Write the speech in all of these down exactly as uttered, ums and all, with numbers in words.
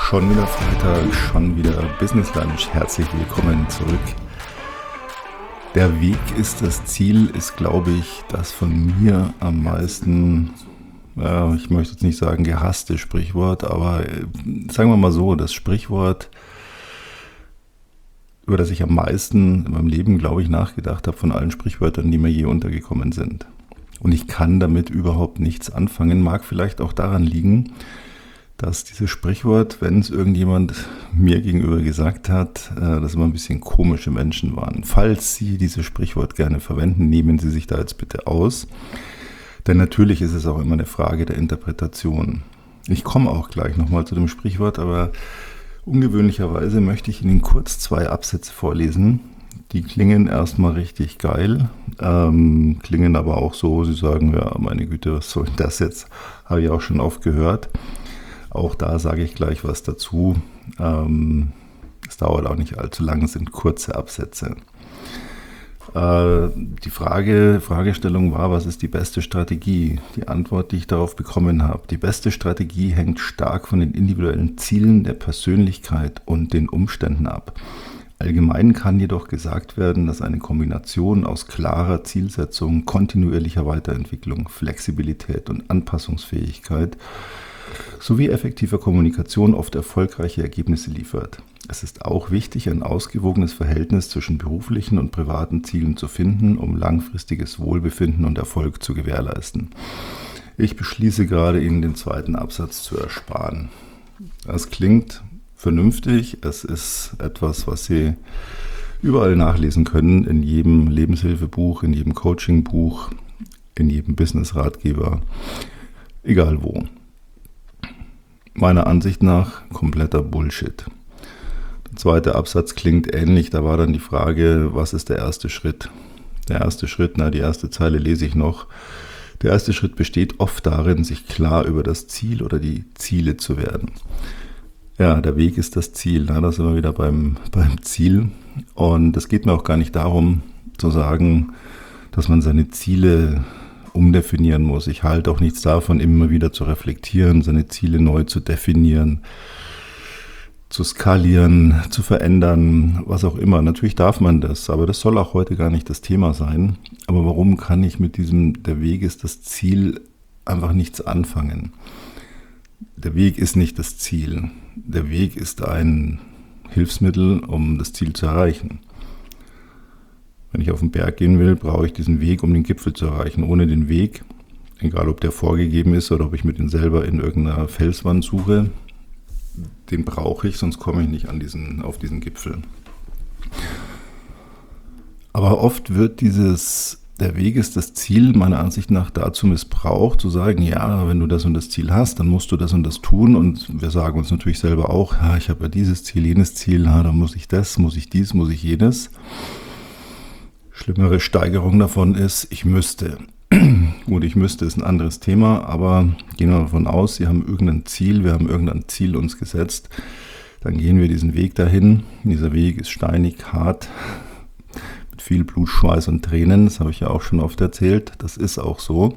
Schon wieder Freitag, schon wieder Business Lunch. Herzlich willkommen zurück. Der Weg ist das Ziel, ist, glaube ich, das von mir am meisten, ja, ich möchte jetzt nicht sagen gehasste Sprichwort, aber äh, sagen wir mal so, das Sprichwort, über das ich am meisten in meinem Leben, glaube ich, nachgedacht habe von allen Sprichwörtern, die mir je untergekommen sind. Und ich kann damit überhaupt nichts anfangen, mag vielleicht auch daran liegen, dass dieses Sprichwort, wenn es irgendjemand mir gegenüber gesagt hat, dass immer ein bisschen komische Menschen waren. Falls Sie dieses Sprichwort gerne verwenden, nehmen Sie sich da jetzt bitte aus. Denn natürlich ist es auch immer eine Frage der Interpretation. Ich komme auch gleich nochmal zu dem Sprichwort, aber ungewöhnlicherweise möchte ich Ihnen kurz zwei Absätze vorlesen. Die klingen erstmal richtig geil, ähm, klingen aber auch so, Sie sagen, ja, meine Güte, was soll das jetzt? Habe ich auch schon oft gehört. Auch da sage ich gleich was dazu. Ähm, es dauert auch nicht allzu lang, es sind kurze Absätze. Äh, die Frage, Fragestellung war, was ist die beste Strategie? Die Antwort, die ich darauf bekommen habe. Die beste Strategie hängt stark von den individuellen Zielen der Persönlichkeit und den Umständen ab. Allgemein kann jedoch gesagt werden, dass eine Kombination aus klarer Zielsetzung, kontinuierlicher Weiterentwicklung, Flexibilität und Anpassungsfähigkeit sowie effektiver Kommunikation oft erfolgreiche Ergebnisse liefert. Es ist auch wichtig, ein ausgewogenes Verhältnis zwischen beruflichen und privaten Zielen zu finden, um langfristiges Wohlbefinden und Erfolg zu gewährleisten. Ich beschließe gerade, Ihnen den zweiten Absatz zu ersparen. Das klingt vernünftig. Es ist etwas, was Sie überall nachlesen können, in jedem Lebenshilfebuch, in jedem Coachingbuch, in jedem Business-Ratgeber, egal wo. Meiner Ansicht nach kompletter Bullshit. Der zweite Absatz klingt ähnlich, da war dann die Frage, was ist der erste Schritt? Der erste Schritt, na die erste Zeile lese ich noch. Der erste Schritt besteht oft darin, sich klar über das Ziel oder die Ziele zu werden. Ja, der Weg ist das Ziel, na, da sind wir wieder beim, beim Ziel. Und es geht mir auch gar nicht darum zu sagen, dass man seine Ziele umdefinieren muss. Ich halte auch nichts davon, immer wieder zu reflektieren, seine Ziele neu zu definieren, zu skalieren, zu verändern, was auch immer. Natürlich darf man das, aber das soll auch heute gar nicht das Thema sein. Aber warum kann ich mit diesem, der Weg ist das Ziel, einfach nichts anfangen? Der Weg ist nicht das Ziel. Der Weg ist ein Hilfsmittel, um das Ziel zu erreichen. Wenn ich auf den Berg gehen will, brauche ich diesen Weg, um den Gipfel zu erreichen. Ohne den Weg, egal ob der vorgegeben ist oder ob ich mir den selber in irgendeiner Felswand suche, den brauche ich, sonst komme ich nicht an diesen, auf diesen Gipfel. Aber oft wird dieses, der Weg ist das Ziel, meiner Ansicht nach dazu missbraucht, zu sagen, ja, wenn du das und das Ziel hast, dann musst du das und das tun. Und wir sagen uns natürlich selber auch, ja, ich habe ja dieses Ziel, jenes Ziel, ja, dann muss ich das, muss ich dies, muss ich jenes. Schlimmere Steigerung davon ist, ich müsste. Gut, ich müsste ist ein anderes Thema, aber gehen wir davon aus, Sie haben irgendein Ziel, wir haben irgendein Ziel uns gesetzt, dann gehen wir diesen Weg dahin. Dieser Weg ist steinig, hart, mit viel Blut, Schweiß und Tränen, das habe ich ja auch schon oft erzählt, das ist auch so.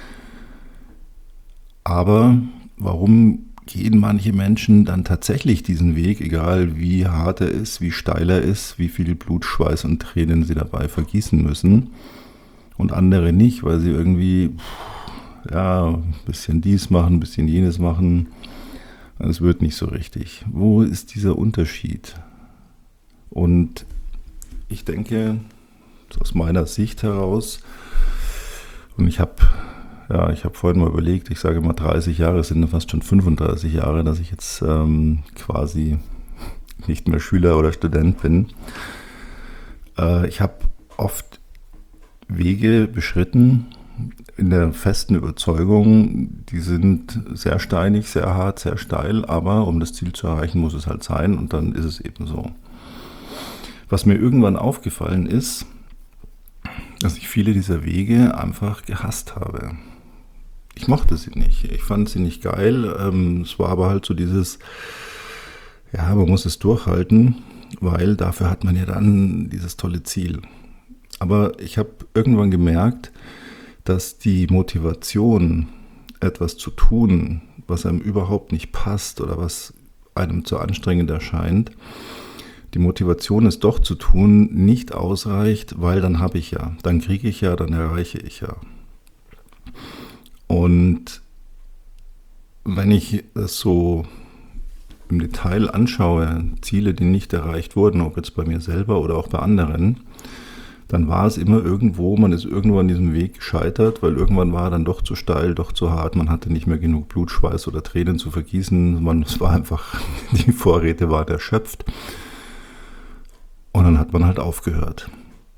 Aber warum gehen manche Menschen dann tatsächlich diesen Weg, egal wie hart er ist, wie steil er ist, wie viel Blut, Schweiß und Tränen sie dabei vergießen müssen und andere nicht, weil sie irgendwie ja, ein bisschen dies machen, ein bisschen jenes machen. Es wird nicht so richtig. Wo ist dieser Unterschied? Und ich denke, aus meiner Sicht heraus, und ich habe Ja, ich habe vorhin mal überlegt, ich sage mal dreißig Jahre, es sind fast schon fünfunddreißig Jahre, dass ich jetzt ähm, quasi nicht mehr Schüler oder Student bin. Äh, ich habe oft Wege beschritten in der festen Überzeugung, die sind sehr steinig, sehr hart, sehr steil, aber um das Ziel zu erreichen, muss es halt sein und dann ist es eben so. Was mir irgendwann aufgefallen ist, dass ich viele dieser Wege einfach gehasst habe. Ich mochte sie nicht. Ich fand sie nicht geil. Ähm, es war aber halt so dieses, ja, man muss es durchhalten, weil dafür hat man ja dann dieses tolle Ziel. Aber ich habe irgendwann gemerkt, dass die Motivation, etwas zu tun, was einem überhaupt nicht passt oder was einem zu anstrengend erscheint, die Motivation, es doch zu tun, nicht ausreicht, weil dann habe ich ja, dann kriege ich ja, dann erreiche ich ja. Und wenn ich das so im Detail anschaue, Ziele, die nicht erreicht wurden, ob jetzt bei mir selber oder auch bei anderen, dann war es immer irgendwo, man ist irgendwo an diesem Weg gescheitert, weil irgendwann war er dann doch zu steil, doch zu hart, man hatte nicht mehr genug Blut, Schweiß oder Tränen zu vergießen, man, es war einfach, die Vorräte waren erschöpft und dann hat man halt aufgehört.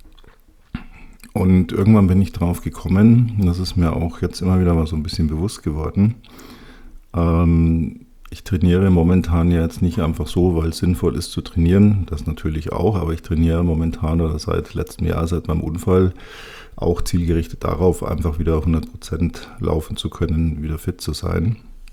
Und irgendwann bin ich drauf gekommen, und das ist mir auch jetzt immer wieder mal so ein bisschen bewusst geworden, ähm, ich trainiere momentan ja jetzt nicht einfach so, weil es sinnvoll ist zu trainieren, das natürlich auch, aber ich trainiere momentan oder seit letztem Jahr, seit meinem Unfall, auch zielgerichtet darauf, einfach wieder hundert Prozent laufen zu können, wieder fit zu sein.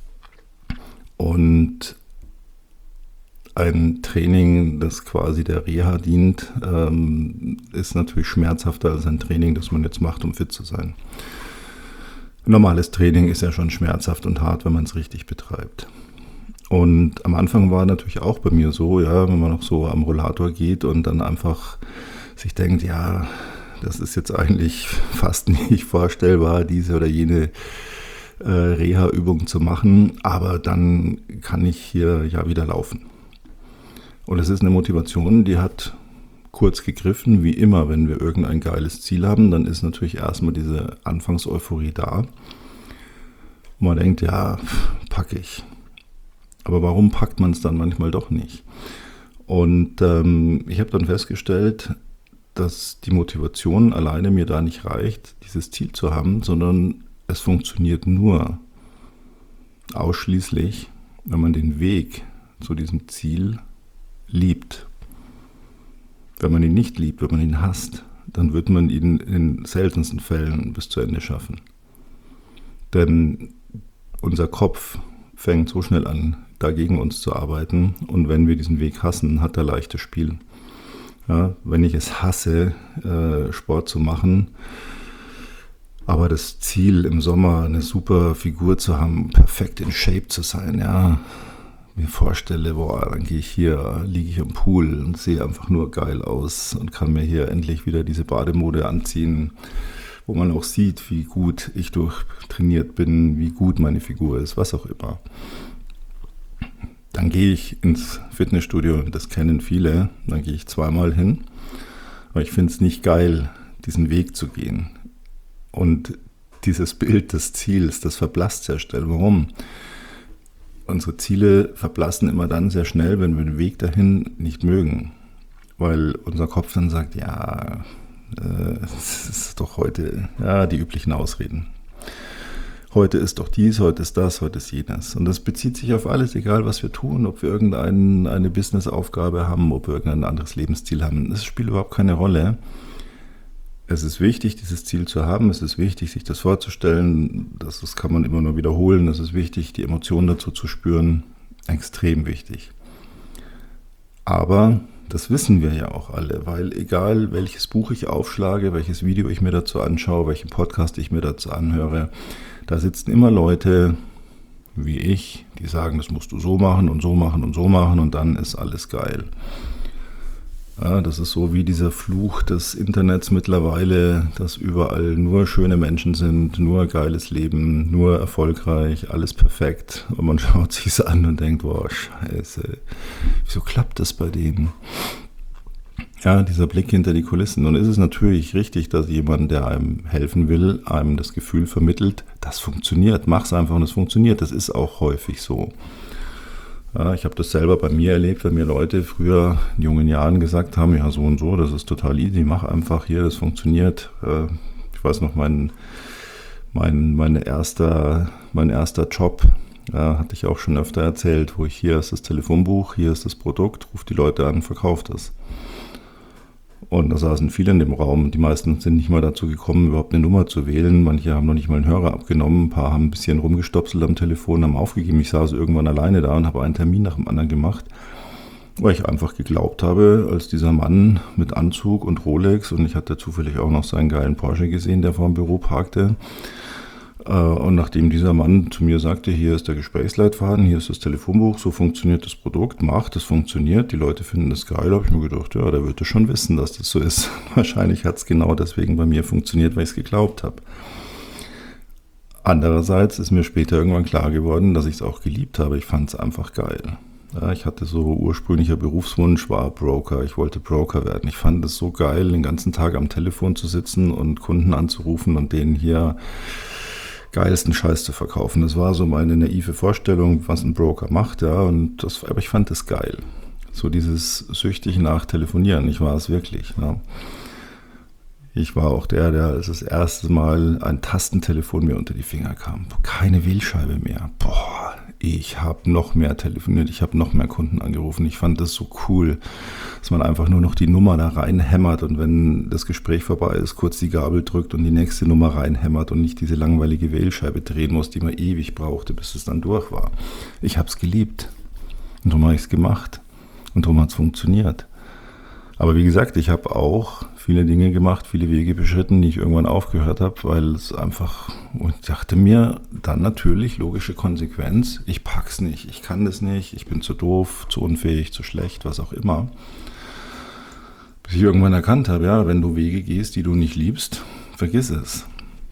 Und ein Training, das quasi der Reha dient, ähm, ist natürlich schmerzhafter als ein Training, das man jetzt macht, um fit zu sein. Normales Training ist ja schon schmerzhaft und hart, wenn man es richtig betreibt. Und am Anfang war natürlich auch bei mir so, ja, wenn man noch so am Rollator geht und dann einfach sich denkt, ja, das ist jetzt eigentlich fast nicht vorstellbar, diese oder jene äh, Reha-Übung zu machen, aber dann kann ich hier ja wieder laufen. Und es ist eine Motivation, die hat kurz gegriffen, wie immer, wenn wir irgendein geiles Ziel haben, dann ist natürlich erstmal diese Anfangseuphorie da. Und man denkt, ja, packe ich. Aber warum packt man es dann manchmal doch nicht? Und ähm, ich habe dann festgestellt, dass die Motivation alleine mir da nicht reicht, dieses Ziel zu haben, sondern es funktioniert nur ausschließlich, wenn man den Weg zu diesem Ziel liebt. Wenn man ihn nicht liebt, wenn man ihn hasst, dann wird man ihn in seltensten Fällen bis zu Ende schaffen. Denn unser Kopf fängt so schnell an, dagegen uns zu arbeiten. Und wenn wir diesen Weg hassen, hat er leichtes Spiel. Ja, wenn ich es hasse, äh, Sport zu machen, aber das Ziel im Sommer eine super Figur zu haben, perfekt in Shape zu sein, ja, mir vorstelle, boah, dann gehe ich hier, liege ich am Pool und sehe einfach nur geil aus und kann mir hier endlich wieder diese Bademode anziehen, wo man auch sieht, wie gut ich durchtrainiert bin, wie gut meine Figur ist, was auch immer. Dann gehe ich ins Fitnessstudio, das kennen viele, dann gehe ich zweimal hin, aber ich finde es nicht geil, diesen Weg zu gehen. Und dieses Bild des Ziels, das verblasst sehr schnell. Warum? Unsere Ziele verblassen immer dann sehr schnell, wenn wir den Weg dahin nicht mögen. Weil unser Kopf dann sagt, ja, äh, es ist doch heute, ja, die üblichen Ausreden. Heute ist doch dies, heute ist das, heute ist jenes. Und das bezieht sich auf alles, egal was wir tun, ob wir irgendeine Businessaufgabe haben, ob wir irgendein anderes Lebensziel haben. Das spielt überhaupt keine Rolle. Es ist wichtig, dieses Ziel zu haben. Es ist wichtig, sich das vorzustellen. Das, das kann man immer nur wiederholen. Es ist wichtig, die Emotionen dazu zu spüren. Extrem wichtig. Aber das wissen wir ja auch alle, weil egal welches Buch ich aufschlage, welches Video ich mir dazu anschaue, welchen Podcast ich mir dazu anhöre, da sitzen immer Leute wie ich, die sagen, das musst du so machen und so machen und so machen und dann ist alles geil. Ja, das ist so wie dieser Fluch des Internets mittlerweile, dass überall nur schöne Menschen sind, nur geiles Leben, nur erfolgreich, alles perfekt. Und man schaut sich es an und denkt, boah, scheiße, wieso klappt das bei denen? Ja, dieser Blick hinter die Kulissen. Und es ist natürlich richtig, dass jemand, der einem helfen will, einem das Gefühl vermittelt, das funktioniert, mach's einfach und es funktioniert. Das ist auch häufig so. Ja, ich habe das selber bei mir erlebt, wenn mir Leute früher in jungen Jahren gesagt haben, ja so und so, das ist total easy, mach einfach hier, das funktioniert. Ich weiß noch, mein, mein, mein, erster, mein erster Job, ja, hatte ich auch schon öfter erzählt, wo ich, hier ist das Telefonbuch, hier ist das Produkt, ruft die Leute an, verkauft es. Und da saßen viele in dem Raum. Die meisten sind nicht mal dazu gekommen, überhaupt eine Nummer zu wählen. Manche haben noch nicht mal einen Hörer abgenommen. Ein paar haben ein bisschen rumgestopselt am Telefon, haben aufgegeben. Ich saß irgendwann alleine da und habe einen Termin nach dem anderen gemacht, weil ich einfach geglaubt habe, als dieser Mann mit Anzug und Rolex, und ich hatte zufällig auch noch seinen geilen Porsche gesehen, der vor dem Büro parkte, Und nachdem dieser Mann zu mir sagte, hier ist der Gesprächsleitfaden, hier ist das Telefonbuch, so funktioniert das Produkt, macht, das funktioniert, die Leute finden das geil, habe ich mir gedacht, ja, der wird das schon wissen, dass das so ist. Wahrscheinlich hat es genau deswegen bei mir funktioniert, weil ich es geglaubt habe. Andererseits ist mir später irgendwann klar geworden, dass ich es auch geliebt habe. Ich fand es einfach geil. Ja, ich hatte so ursprünglicher Berufswunsch, war Broker. Ich wollte Broker werden. Ich fand es so geil, den ganzen Tag am Telefon zu sitzen und Kunden anzurufen und denen hier geilsten Scheiß zu verkaufen. Das war so meine naive Vorstellung, was ein Broker macht. Ja, und das, aber ich fand es geil. So dieses süchtig nach Telefonieren. Ich war es wirklich. Ja. Ich war auch der, der als das erste Mal ein Tastentelefon mir unter die Finger kam. Keine Wählscheibe mehr. Boah, ich habe noch mehr telefoniert, ich habe noch mehr Kunden angerufen. Ich fand das so cool, dass man einfach nur noch die Nummer da reinhämmert und wenn das Gespräch vorbei ist, kurz die Gabel drückt und die nächste Nummer reinhämmert und nicht diese langweilige Wählscheibe drehen muss, die man ewig brauchte, bis es dann durch war. Ich habe es geliebt und darum habe ich es gemacht und darum hat es funktioniert. Aber wie gesagt, ich habe auch viele Dinge gemacht, viele Wege beschritten, die ich irgendwann aufgehört habe, weil es einfach, und ich dachte mir dann natürlich, logische Konsequenz, ich pack's nicht, ich kann das nicht, ich bin zu doof, zu unfähig, zu schlecht, was auch immer. Bis ich irgendwann erkannt habe, ja, wenn du Wege gehst, die du nicht liebst, vergiss es.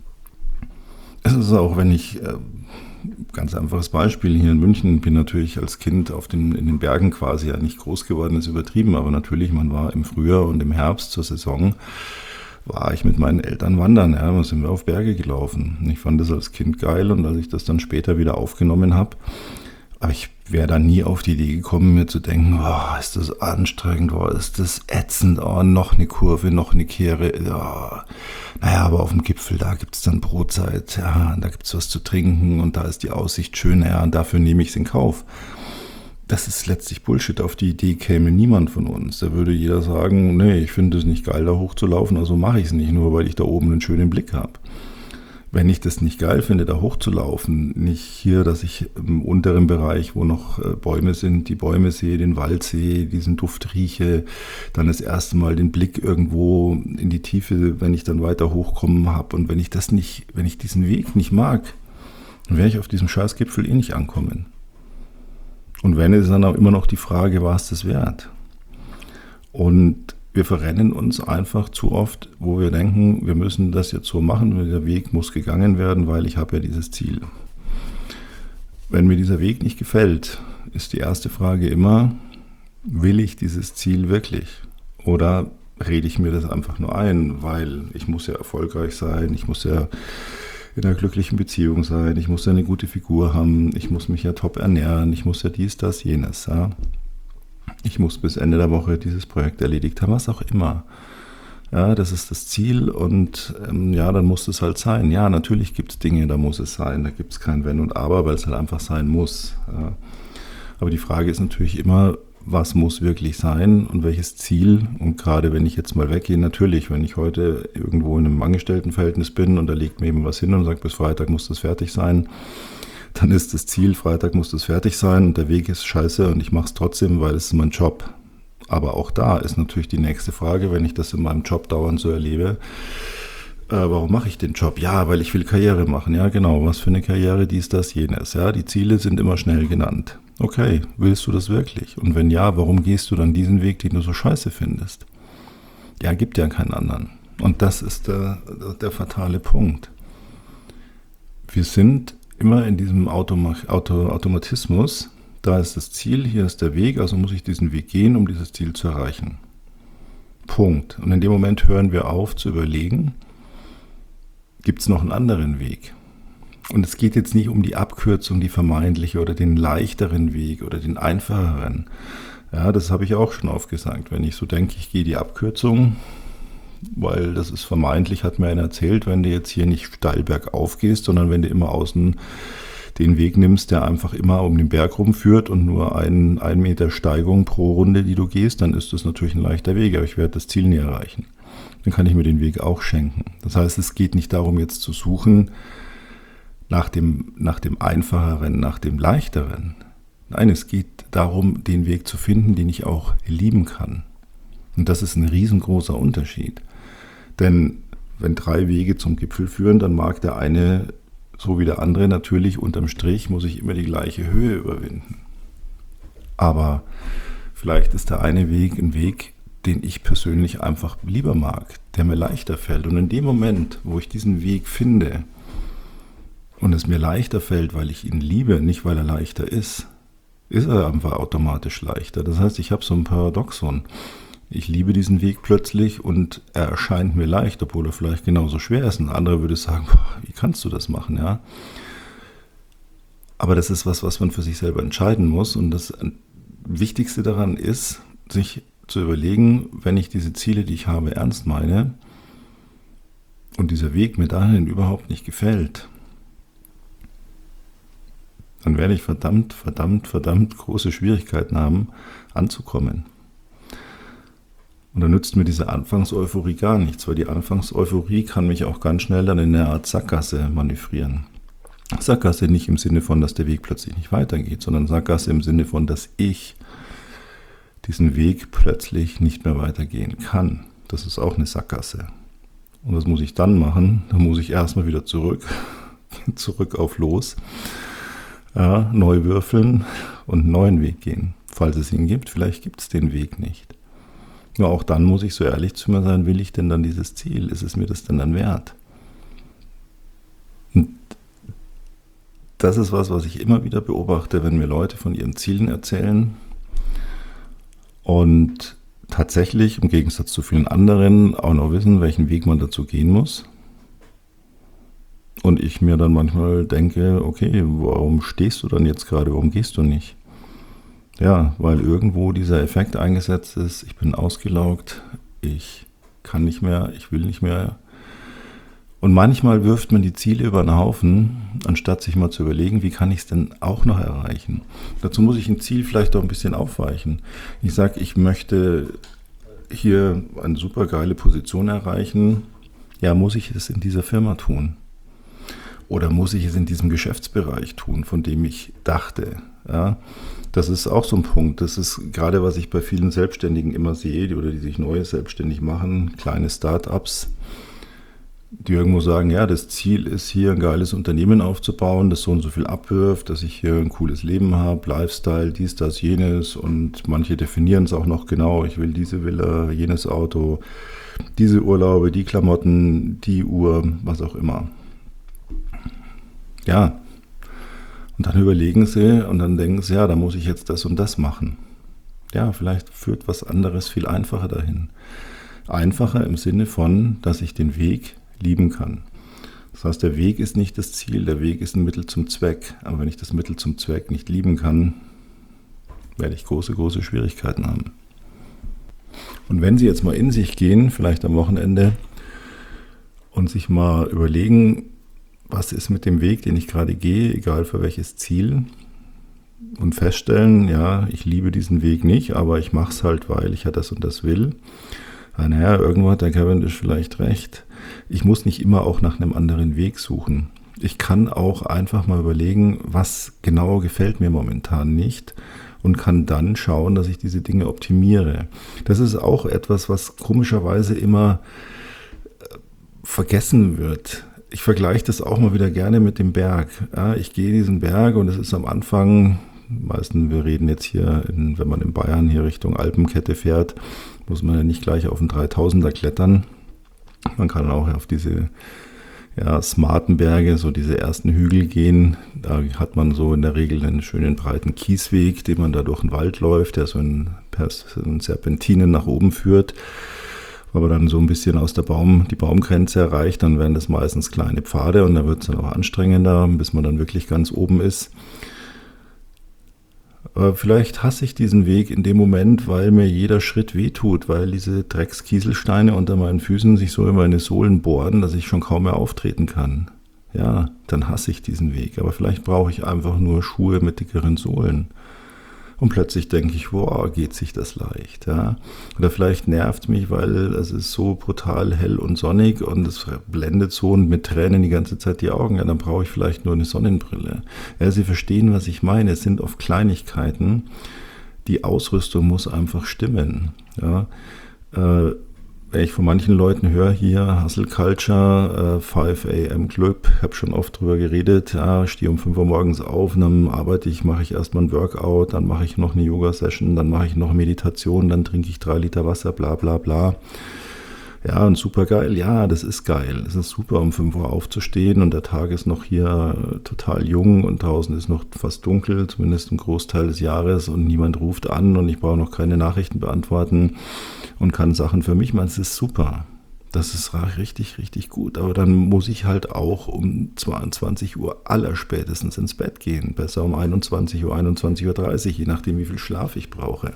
Es ist auch, wenn ich... Äh, Ganz einfaches Beispiel, hier in München bin natürlich als Kind auf den, in den Bergen quasi ja nicht groß geworden, ist übertrieben, aber natürlich, man war im Frühjahr und im Herbst zur Saison, war ich mit meinen Eltern wandern, ja, da sind wir auf Berge gelaufen. Ich fand das als Kind geil und als ich das dann später wieder aufgenommen habe, aber ich wäre da nie auf die Idee gekommen, mir zu denken, oh, ist das anstrengend, oh, ist das ätzend, oh, noch eine Kurve, noch eine Kehre, oh. Naja, aber auf dem Gipfel, da gibt es dann Brotzeit, ja, da gibt es was zu trinken und da ist die Aussicht schön, ja, und dafür nehme ich es in Kauf. Das ist letztlich Bullshit, auf die Idee käme niemand von uns. Da würde jeder sagen, nee, ich finde es nicht geil, da hochzulaufen, also mache ich es nicht, nur weil ich da oben einen schönen Blick habe. Wenn ich das nicht geil finde, da hochzulaufen, nicht hier, dass ich im unteren Bereich, wo noch Bäume sind, die Bäume sehe, den Wald sehe, diesen Duft rieche, dann das erste Mal den Blick irgendwo in die Tiefe, wenn ich dann weiter hochkommen habe. Und wenn ich das nicht, wenn ich diesen Weg nicht mag, dann werde ich auf diesem Scheißgipfel eh nicht ankommen. Und wenn, ist dann auch immer noch die Frage, war es das wert? Und wir verrennen uns einfach zu oft, wo wir denken, wir müssen das jetzt so machen, der Weg muss gegangen werden, weil ich habe ja dieses Ziel. Wenn mir dieser Weg nicht gefällt, ist die erste Frage immer, will ich dieses Ziel wirklich? Oder rede ich mir das einfach nur ein, weil ich muss ja erfolgreich sein, ich muss ja in einer glücklichen Beziehung sein, ich muss ja eine gute Figur haben, ich muss mich ja top ernähren, ich muss ja dies, das, jenes, ja. Ich muss bis Ende der Woche dieses Projekt erledigt haben, was auch immer. Ja, das ist das Ziel und ähm, ja, dann muss es halt sein. Ja, natürlich gibt es Dinge, da muss es sein, da gibt es kein Wenn und Aber, weil es halt einfach sein muss. Ja. Aber die Frage ist natürlich immer, was muss wirklich sein und welches Ziel? Und gerade wenn ich jetzt mal weggehe, natürlich, wenn ich heute irgendwo in einem Angestelltenverhältnis bin und da legt mir eben was hin und sagt, bis Freitag muss das fertig sein, dann ist das Ziel, Freitag muss das fertig sein und der Weg ist scheiße und ich mache es trotzdem, weil es ist mein Job. Aber auch da ist natürlich die nächste Frage, wenn ich das in meinem Job dauernd so erlebe, äh, warum mache ich den Job? Ja, weil ich will Karriere machen. Ja, genau, was für eine Karriere, dies, das, jenes. Ja, die Ziele sind immer schnell genannt. Okay, willst du das wirklich? Und wenn ja, warum gehst du dann diesen Weg, den du so scheiße findest? Ja, gibt ja keinen anderen. Und das ist der, der fatale Punkt. Wir sind immer in diesem Automa- Auto- Automatismus, da ist das Ziel, hier ist der Weg, also muss ich diesen Weg gehen, um dieses Ziel zu erreichen. Punkt. Und in dem Moment hören wir auf zu überlegen, gibt es noch einen anderen Weg? Und es geht jetzt nicht um die Abkürzung, die vermeintliche oder den leichteren Weg oder den einfacheren. Ja, das habe ich auch schon oft gesagt. Wenn ich so denke, ich gehe die Abkürzung, weil das ist vermeintlich, hat mir einer erzählt, wenn du jetzt hier nicht steil bergauf gehst, sondern wenn du immer außen den Weg nimmst, der einfach immer um den Berg rumführt und nur ein, ein Meter Steigung pro Runde, die du gehst, dann ist das natürlich ein leichter Weg, aber ich werde das Ziel nie erreichen. Dann kann ich mir den Weg auch schenken. Das heißt, es geht nicht darum, jetzt zu suchen nach dem, nach dem Einfacheren, nach dem Leichteren. Nein, es geht darum, den Weg zu finden, den ich auch lieben kann. Und das ist ein riesengroßer Unterschied. Denn wenn drei Wege zum Gipfel führen, dann mag der eine so wie der andere natürlich, unterm Strich muss ich immer die gleiche Höhe überwinden. Aber vielleicht ist der eine Weg ein Weg, den ich persönlich einfach lieber mag, der mir leichter fällt. Und in dem Moment, wo ich diesen Weg finde und es mir leichter fällt, weil ich ihn liebe, nicht weil er leichter ist, ist er einfach automatisch leichter. Das heißt, ich habe so ein Paradoxon. Ich liebe diesen Weg plötzlich und er erscheint mir leicht, obwohl er vielleicht genauso schwer ist. Ein anderer würde sagen, boah, wie kannst du das machen, ja? Aber das ist was, was man für sich selber entscheiden muss. Und das Wichtigste daran ist, sich zu überlegen, wenn ich diese Ziele, die ich habe, ernst meine und dieser Weg mir dahin überhaupt nicht gefällt, dann werde ich verdammt, verdammt, verdammt große Schwierigkeiten haben, anzukommen. Und dann nützt mir diese Anfangseuphorie gar nichts, weil die Anfangseuphorie kann mich auch ganz schnell dann in eine Art Sackgasse manövrieren. Sackgasse nicht im Sinne von, dass der Weg plötzlich nicht weitergeht, sondern Sackgasse im Sinne von, dass ich diesen Weg plötzlich nicht mehr weitergehen kann. Das ist auch eine Sackgasse. Und was muss ich dann machen? Dann muss ich erstmal wieder zurück, zurück auf los, ja, neu würfeln und einen neuen Weg gehen. Falls es ihn gibt, vielleicht gibt es den Weg nicht. Nur auch dann muss ich so ehrlich zu mir sein, will ich denn dann dieses Ziel? Ist es mir das denn dann wert? Und das ist was, was ich immer wieder beobachte, wenn mir Leute von ihren Zielen erzählen und tatsächlich im Gegensatz zu vielen anderen auch noch wissen, welchen Weg man dazu gehen muss. Und ich mir dann manchmal denke, okay, warum stehst du dann jetzt gerade, warum gehst du nicht? Ja, weil irgendwo dieser Effekt eingesetzt ist, ich bin ausgelaugt, ich kann nicht mehr, ich will nicht mehr. Und manchmal wirft man die Ziele über den Haufen, anstatt sich mal zu überlegen, wie kann ich es denn auch noch erreichen. Dazu muss ich ein Ziel vielleicht auch ein bisschen aufweichen. Ich sage, ich möchte hier eine super geile Position erreichen. Ja, muss ich es in dieser Firma tun? Oder muss ich es in diesem Geschäftsbereich tun, von dem ich dachte? Ja, das ist auch so ein Punkt. Das ist gerade, was ich bei vielen Selbstständigen immer sehe, die, oder die sich neu selbstständig machen, kleine Start-ups, die irgendwo sagen, ja, das Ziel ist hier ein geiles Unternehmen aufzubauen, das so und so viel abwirft, dass ich hier ein cooles Leben habe, Lifestyle, dies, das, jenes, und manche definieren es auch noch genau, ich will diese Villa, jenes Auto, diese Urlaube, die Klamotten, die Uhr, was auch immer. Ja, und dann überlegen sie und dann denken sie, ja, da muss ich jetzt das und das machen. Ja, vielleicht führt was anderes viel einfacher dahin. Einfacher im Sinne von, dass ich den Weg lieben kann. Das heißt, der Weg ist nicht das Ziel, der Weg ist ein Mittel zum Zweck. Aber wenn ich das Mittel zum Zweck nicht lieben kann, werde ich große, große Schwierigkeiten haben. Und wenn Sie jetzt mal in sich gehen, vielleicht am Wochenende, und sich mal überlegen, was ist mit dem Weg, den ich gerade gehe, egal für welches Ziel, und feststellen, ja, ich liebe diesen Weg nicht, aber ich mache es halt, weil ich ja das und das will. Naja, irgendwo hat der Cavendish vielleicht recht. Ich muss nicht immer auch nach einem anderen Weg suchen. Ich kann auch einfach mal überlegen, was genau gefällt mir momentan nicht, und kann dann schauen, dass ich diese Dinge optimiere. Das ist auch etwas, was komischerweise immer vergessen wird. Ich vergleiche das auch mal wieder gerne mit dem Berg. Ja, ich gehe diesen Berg und es ist am Anfang, meistens, wir reden jetzt hier, in, wenn man in Bayern hier Richtung Alpenkette fährt, muss man ja nicht gleich auf den dreitausender klettern. Man kann auch auf diese ja, smarten Berge, so diese ersten Hügel gehen. Da hat man so in der Regel einen schönen breiten Kiesweg, den man da durch den Wald läuft, der so in, in Serpentinen nach oben führt. Wenn man dann so ein bisschen aus der Baum, die Baumgrenze erreicht, dann werden das meistens kleine Pfade und da wird es dann auch anstrengender, bis man dann wirklich ganz oben ist. Aber vielleicht hasse ich diesen Weg in dem Moment, weil mir jeder Schritt wehtut, weil diese Dreckskieselsteine unter meinen Füßen sich so in meine Sohlen bohren, dass ich schon kaum mehr auftreten kann. Ja, dann hasse ich diesen Weg. Aber vielleicht brauche ich einfach nur Schuhe mit dickeren Sohlen. Und plötzlich denke ich, wow, geht sich das leicht. Ja? Oder vielleicht nervt mich, weil es ist so brutal hell und sonnig und es blendet so und mit Tränen die ganze Zeit die Augen. Ja, dann brauche ich vielleicht nur eine Sonnenbrille. Ja, Sie verstehen, was ich meine. Es sind oft Kleinigkeiten. Die Ausrüstung muss einfach stimmen. Ja? Äh, wenn ich von manchen Leuten höre, hier Hustle Culture, äh, fünf a m Club, ich habe schon oft drüber geredet, ja, stehe um fünf Uhr morgens auf, und dann arbeite ich, mache ich erstmal ein Workout, dann mache ich noch eine Yoga-Session, dann mache ich noch Meditation, dann trinke ich drei Liter Wasser, bla bla bla. Ja, und super geil, ja, das ist geil. Es ist super, um fünf Uhr aufzustehen und der Tag ist noch hier total jung und draußen ist noch fast dunkel, zumindest ein Großteil des Jahres, und niemand ruft an und ich brauche noch keine Nachrichten beantworten und kann Sachen für mich machen. Es ist super. Das ist richtig, richtig gut. Aber dann muss ich halt auch um zweiundzwanzig Uhr allerspätestens ins Bett gehen. Besser um einundzwanzig Uhr, einundzwanzig Uhr dreißig, je nachdem, wie viel Schlaf ich brauche.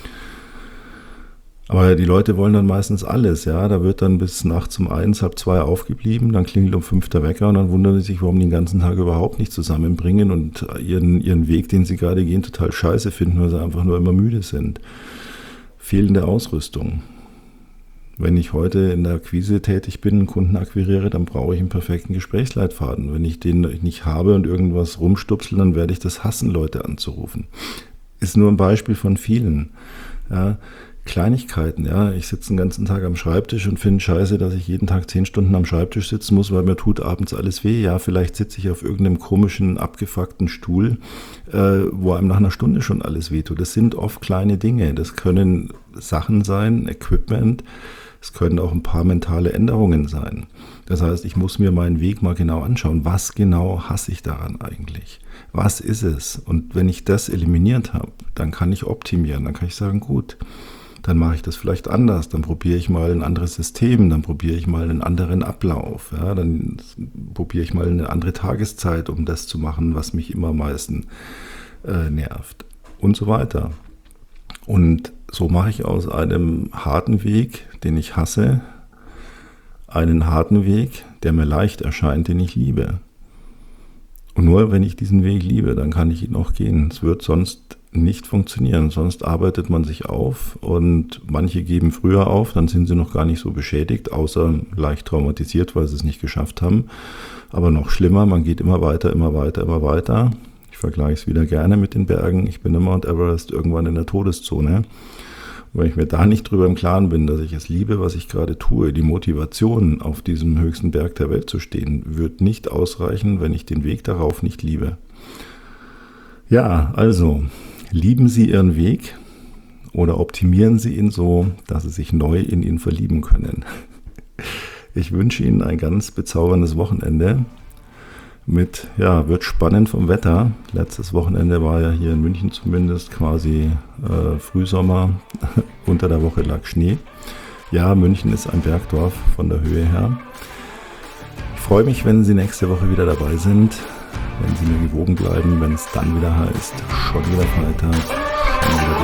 Aber die Leute wollen dann meistens alles, ja. Da wird dann bis nachts um eins, halb zwei aufgeblieben, dann klingelt um fünf der Wecker und dann wundern sie sich, warum die den ganzen Tag überhaupt nicht zusammenbringen und ihren, ihren Weg, den sie gerade gehen, total scheiße finden, weil sie einfach nur immer müde sind. Fehlende Ausrüstung. Wenn ich heute in der Akquise tätig bin, einen Kunden akquiriere, dann brauche ich einen perfekten Gesprächsleitfaden. Wenn ich den nicht habe und irgendwas rumstupsel, dann werde ich das hassen, Leute anzurufen. Ist nur ein Beispiel von vielen, ja. Kleinigkeiten, ja. Ich sitze den ganzen Tag am Schreibtisch und finde scheiße, dass ich jeden Tag zehn Stunden am Schreibtisch sitzen muss, weil mir tut abends alles weh. Ja, vielleicht sitze ich auf irgendeinem komischen, abgefuckten Stuhl, äh, wo einem nach einer Stunde schon alles weh tut. Das sind oft kleine Dinge. Das können Sachen sein, Equipment. Es können auch ein paar mentale Änderungen sein. Das heißt, ich muss mir meinen Weg mal genau anschauen. Was genau hasse ich daran eigentlich? Was ist es? Und wenn ich das eliminiert habe, dann kann ich optimieren. Dann kann ich sagen, gut, dann mache ich das vielleicht anders, dann probiere ich mal ein anderes System, dann probiere ich mal einen anderen Ablauf, ja, dann probiere ich mal eine andere Tageszeit, um das zu machen, was mich immer am meisten äh, nervt und so weiter. Und so mache ich aus einem harten Weg, den ich hasse, einen harten Weg, der mir leicht erscheint, den ich liebe. Und nur wenn ich diesen Weg liebe, dann kann ich ihn auch gehen. Es wird sonst nicht funktionieren, sonst arbeitet man sich auf und manche geben früher auf, dann sind sie noch gar nicht so beschädigt, außer leicht traumatisiert, weil sie es nicht geschafft haben. Aber noch schlimmer, man geht immer weiter, immer weiter, immer weiter. Ich vergleiche es wieder gerne mit den Bergen. Ich bin im Mount Everest irgendwann in der Todeszone. Und wenn ich mir da nicht drüber im Klaren bin, dass ich es liebe, was ich gerade tue, die Motivation, auf diesem höchsten Berg der Welt zu stehen, wird nicht ausreichen, wenn ich den Weg darauf nicht liebe. Ja, also, lieben Sie Ihren Weg oder optimieren Sie ihn so, dass Sie sich neu in ihn verlieben können. Ich wünsche Ihnen ein ganz bezauberndes Wochenende mit, ja, wird spannend vom Wetter. Letztes Wochenende war ja hier in München zumindest quasi äh, Frühsommer. Unter der Woche lag Schnee. Ja, München ist ein Bergdorf von der Höhe her. Ich freue mich, wenn Sie nächste Woche wieder dabei sind. Wenn Sie mir gewogen bleiben, wenn es dann wieder heißt, schon wieder Freitag, schon wieder